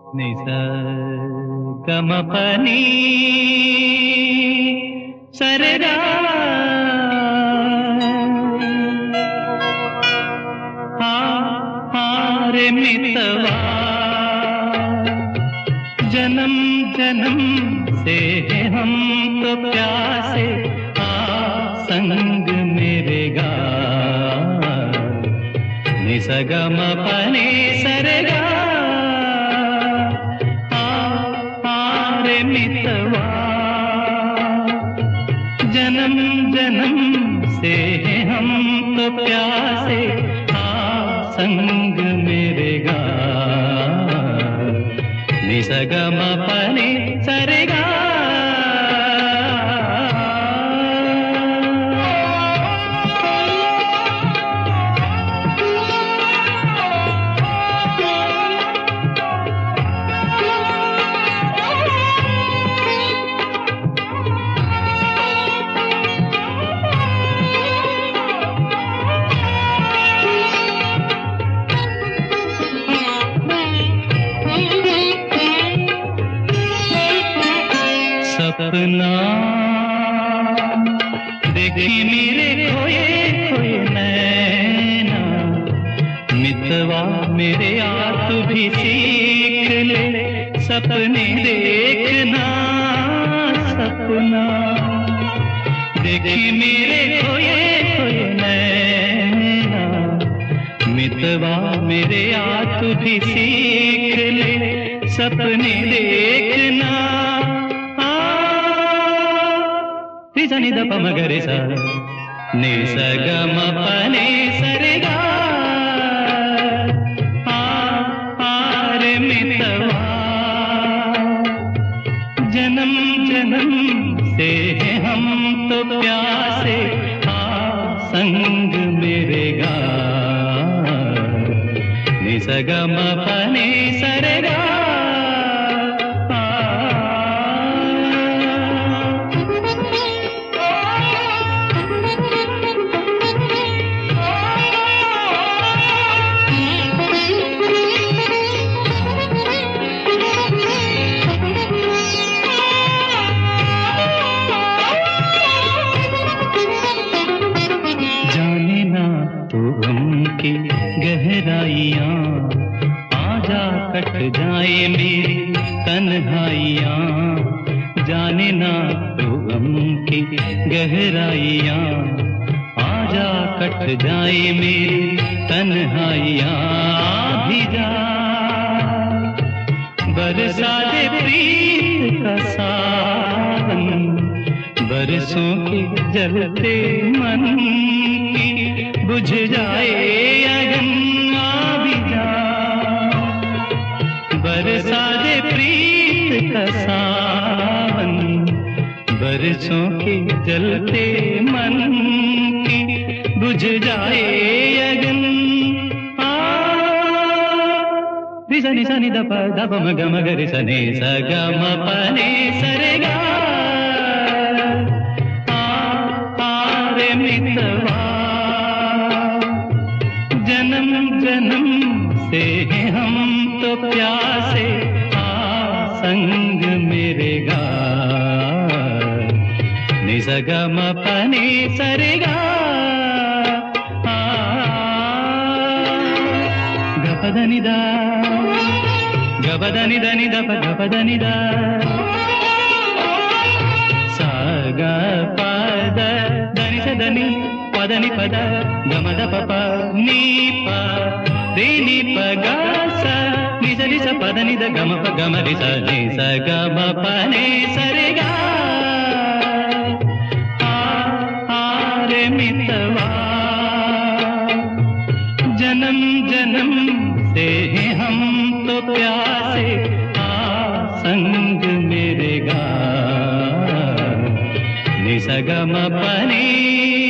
నిస గమ పని సరగా హారే మితవా जन्म जन्म से है हम तो प्यासे आ संग मेरे गा निसगम पने सरगा रे मितवा जन्म जन्म से है हम तो प्यासे आ संग मेरे गा निसगम पने सरगा सपना देखी मेरे खोए खोए नैना मितवा मेरे आप भी सीख ले सपने देखना सपना देखी मेरे खोए खोए नैना मितवा मेरे आप भी सीख ले सपने देखना नी द प म ग रे सा नि स ग म प ने स रे गा रे मितवा जन्म जन्म से है हम तो प्यासे आ संग मेरे गा नि स ग म प ने स रे गा गहराइयाँ आजा कट जाए मेरी तन्हाइयाँ जाने ना तो गम की गहराइयाँ आजा कट जाए मेरी तन्हाइयाँ भी जा बरसा दे प्रीत का सावन बरसों के जलते मन की बुझ जाए अगन भी जा बरसा दे प्रीत का सावन बरसों के जलते मन की बुझ जाए अगन सा नि सा नि द प म ग म ग रे सा नि सा ग म प ने स रे गा रे मितवा जन्म जन्म से हैं हम तो प्यासे आ संग मेरे गा नि स ग म प ने स रे गा ग प द नि द ग प द नि द नि द प ग प द नि द सा ग प द द नि स द नि पद नि पद ग म द प प नि प रे नि प ग स नि स नि स प द नि द ग म प ग म रे स नि स ग म प ने स रे गा रे मितवा जन्म जन्म से हैं हम तो प्यासे आ संग मेरे गा नि स ग म प ने